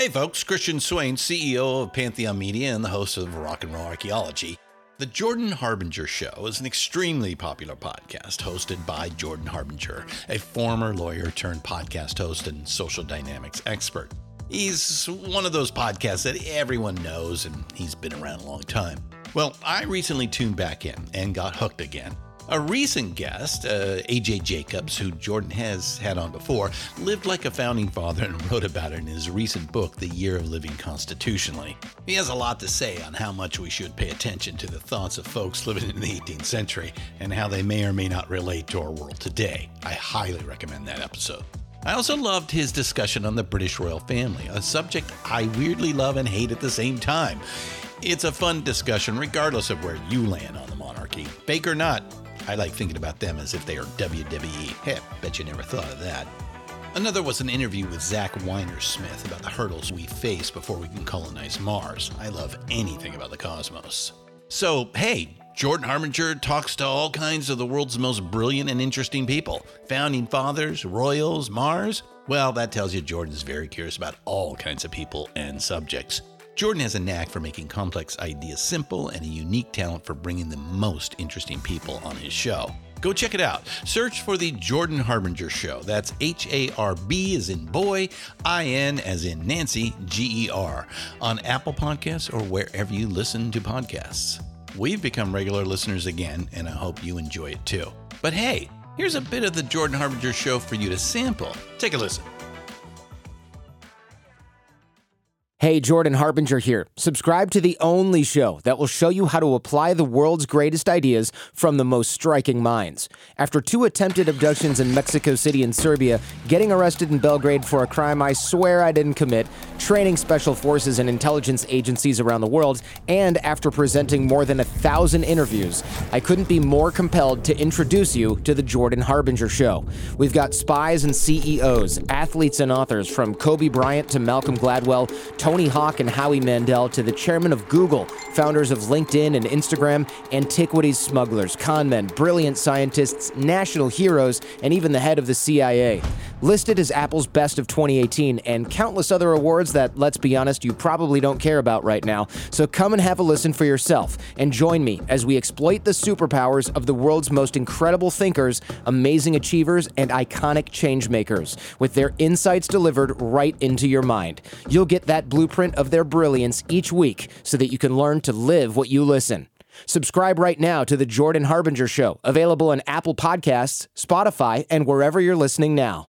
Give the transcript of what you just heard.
Hey folks, Christian Swain, CEO of Pantheon Media and the host of Rock and Roll Archaeology. The Jordan Harbinger Show is an extremely popular podcast hosted by Jordan Harbinger, a former lawyer turned podcast host and social dynamics expert. He's one of those podcasts that everyone knows, and he's been around a long time. Well, I recently tuned back in and got hooked again. A recent guest, AJ Jacobs, who Jordan has had on before, lived like a founding father and wrote about it in his recent book, The Year of Living Constitutionally. He has a lot to say on how much we should pay attention to the thoughts of folks living in the 18th century and how they may or may not relate to our world today. I highly recommend that episode. I also loved his discussion on the British royal family, a subject I weirdly love and hate at the same time. It's a fun discussion regardless of where you land on the monarchy. Fake or not, I like thinking about them as if they are WWE. Heck, bet you never thought of that. Another was an interview with Zach Weinersmith about the hurdles we face before we can colonize Mars. I love anything about the cosmos. So, hey, Jordan Harbinger talks to all kinds of the world's most brilliant and interesting people. Founding fathers, royals, Mars. Well, that tells you Jordan's very curious about all kinds of people and subjects. Jordan has a knack for making complex ideas simple and a unique talent for bringing the most interesting people on his show. Go check it out. Search for The Jordan Harbinger Show. That's H-A-R-B as in boy, I-N as in Nancy, G-E-R, on Apple Podcasts or wherever you listen to podcasts. We've become regular listeners again, and I hope you enjoy it too. But hey, here's a bit of The Jordan Harbinger Show for you to sample. Take a listen. Hey, Jordan Harbinger here. Subscribe to the only show that will show you how to apply the world's greatest ideas from the most striking minds. After 2 attempted abductions in Mexico City and Serbia, getting arrested in Belgrade for a crime I swear I didn't commit, training special forces and intelligence agencies around the world, and after presenting more than 1,000 interviews, I couldn't be more compelled to introduce you to the Jordan Harbinger Show. We've got spies and CEOs, athletes and authors from Kobe Bryant to Malcolm Gladwell, Tony Hawk and Howie Mandel to the chairman of Google, founders of LinkedIn and Instagram, antiquities smugglers, conmen, brilliant scientists, national heroes, and even the head of the CIA. Listed as Apple's Best of 2018 and countless other awards that, let's be honest, you probably don't care about right now. So come and have a listen for yourself and join me as we exploit the superpowers of the world's most incredible thinkers, amazing achievers, and iconic changemakers with their insights delivered right into your mind. You'll get that blueprint of their brilliance each week so that you can learn to live what you listen. Subscribe right now to The Jordan Harbinger Show, available on Apple Podcasts, Spotify, and wherever you're listening now.